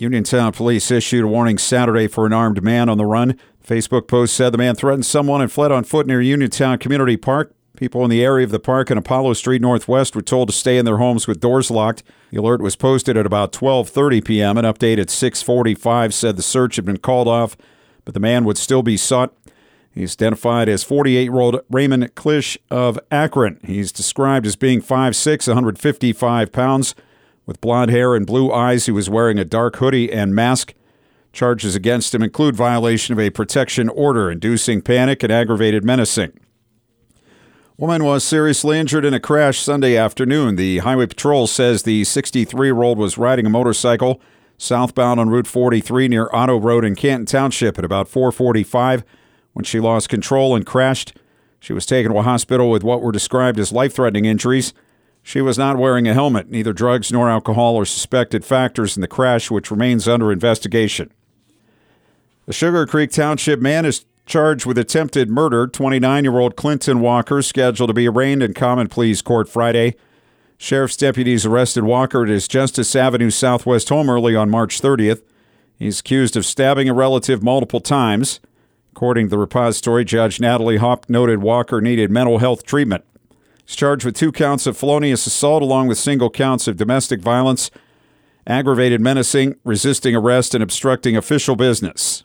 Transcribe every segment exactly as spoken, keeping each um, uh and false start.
Uniontown police issued a warning Saturday for an armed man on the run. Facebook post said the man threatened someone and fled on foot near Uniontown Community Park. People in the area of the park and Apollo Street Northwest were told to stay in their homes with doors locked. The alert was posted at about twelve thirty p.m. An update at six forty-five said the search had been called off, but the man would still be sought. He's identified as forty-eight-year-old Raymond Klisch of Akron. He's described as being five six, one hundred fifty-five pounds, with blonde hair and blue eyes. He was wearing a dark hoodie and mask. Charges against him include violation of a protection order, inducing panic, and aggravated menacing. Woman was seriously injured in a crash Sunday afternoon. The Highway Patrol says the sixty-three-year-old was riding a motorcycle southbound on Route forty-three near Otto Road in Canton Township at about four forty-five when she lost control and crashed. She was taken to a hospital with what were described as life-threatening injuries. She was not wearing a helmet. Neither drugs nor alcohol are suspected factors in the crash, which remains under investigation. The Sugar Creek Township man is charged with attempted murder. twenty-nine-year-old Clinton Walker scheduled to be arraigned in Common Pleas Court Friday. Sheriff's deputies arrested Walker at his Justice Avenue Southwest home early on March thirtieth. He's accused of stabbing a relative multiple times. According to the repository, Judge Natalie Hopp noted Walker needed mental health treatment. He's charged with two counts of felonious assault along with single counts of domestic violence, aggravated menacing, resisting arrest, and obstructing official business.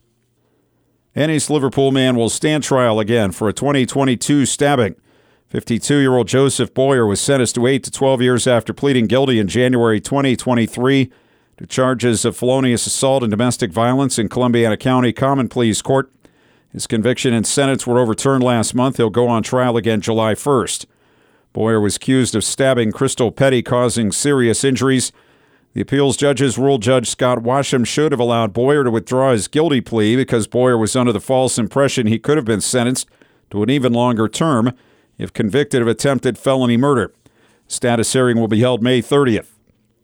An East Liverpool man will stand trial again for a twenty twenty-two stabbing. fifty-two-year-old Joseph Boyer was sentenced to eight to twelve years after pleading guilty in January twenty twenty-three to charges of felonious assault and domestic violence in Columbiana County Common Pleas Court. His conviction and sentence were overturned last month. He'll go on trial again July first. Boyer was accused of stabbing Crystal Petty, causing serious injuries. The appeals judges ruled Judge Scott Washam should have allowed Boyer to withdraw his guilty plea because Boyer was under the false impression he could have been sentenced to an even longer term if convicted of attempted felony murder. Status hearing will be held May thirtieth.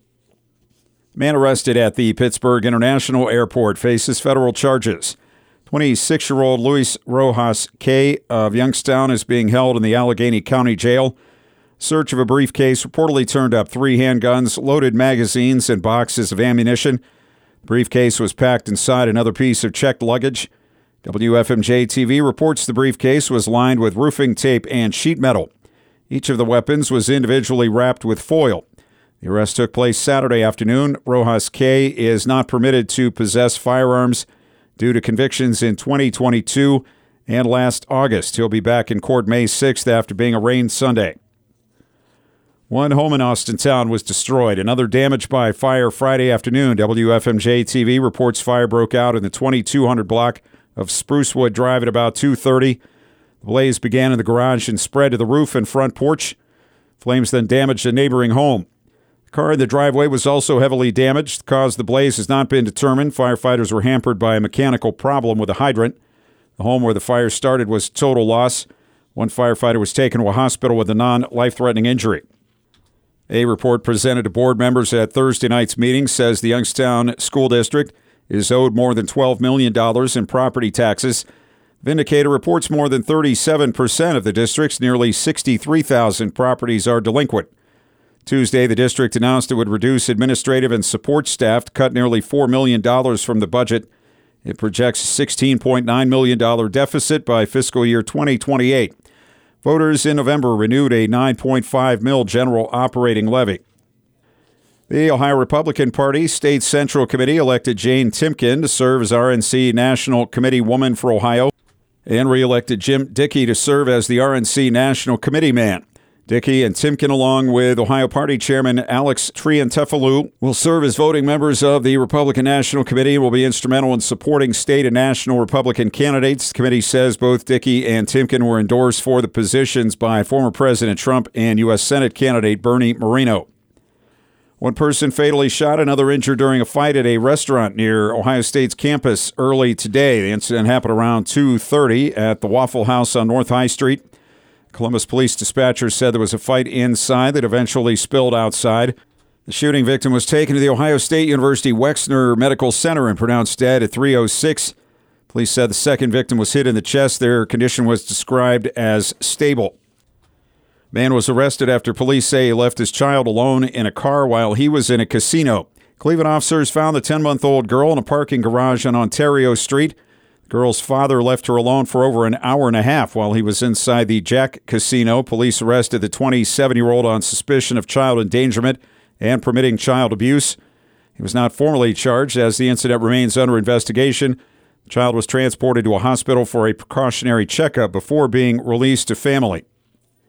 Man arrested at the Pittsburgh International Airport faces federal charges. twenty-six-year-old Luis Rojas K. of Youngstown is being held in the Allegheny County Jail. Search of a briefcase reportedly turned up three handguns, loaded magazines, and boxes of ammunition. The briefcase was packed inside another piece of checked luggage. W F M J T V reports the briefcase was lined with roofing tape and sheet metal. Each of the weapons was individually wrapped with foil. The arrest took place Saturday afternoon. Rojas K. is not permitted to possess firearms due to convictions in twenty twenty-two and last August. He'll be back in court May sixth after being arraigned Sunday. One home in Austintown was destroyed. Another damaged by fire Friday afternoon. W F M J T V reports fire broke out in the twenty-two hundred block of Sprucewood Drive at about two thirty. The blaze began in the garage and spread to the roof and front porch. Flames then damaged a neighboring home. The car in the driveway was also heavily damaged. The cause of the blaze has not been determined. Firefighters were hampered by a mechanical problem with a hydrant. The home where the fire started was a total loss. One firefighter was taken to a hospital with a non-life-threatening injury. A report presented to board members at Thursday night's meeting says the Youngstown School District is owed more than twelve million dollars in property taxes. Vindicator reports more than thirty-seven percent of the district's nearly sixty-three thousand properties are delinquent. Tuesday, the district announced it would reduce administrative and support staff to cut nearly four million dollars from the budget. It projects a sixteen point nine million dollars deficit by fiscal year twenty twenty-eight. Voters in November renewed a nine point five mil general operating levy. The Ohio Republican Party State Central Committee elected Jane Timken to serve as R N C National Committee Woman for Ohio and re-elected Jim Dickey to serve as the R N C National Committee Man. Dickey and Timken, along with Ohio Party Chairman Alex Triantafilou, will serve as voting members of the Republican National Committee and will be instrumental in supporting state and national Republican candidates. The committee says both Dickey and Timken were endorsed for the positions by former President Trump and U S Senate candidate Bernie Moreno. One person fatally shot, another injured during a fight at a restaurant near Ohio State's campus early today. The incident happened around two thirty at the Waffle House on North High Street. Columbus police dispatchers said there was a fight inside that eventually spilled outside. The shooting victim was taken to the Ohio State University Wexner Medical Center and pronounced dead at three oh six. Police said the second victim was hit in the chest. Their condition was described as stable. Man was arrested after police say he left his child alone in a car while he was in a casino. Cleveland officers found the ten-month-old girl in a parking garage on Ontario Street. The girl's father left her alone for over an hour and a half while he was inside the Jack Casino. Police arrested the twenty-seven-year-old on suspicion of child endangerment and permitting child abuse. He was not formally charged as the incident remains under investigation. The child was transported to a hospital for a precautionary checkup before being released to family.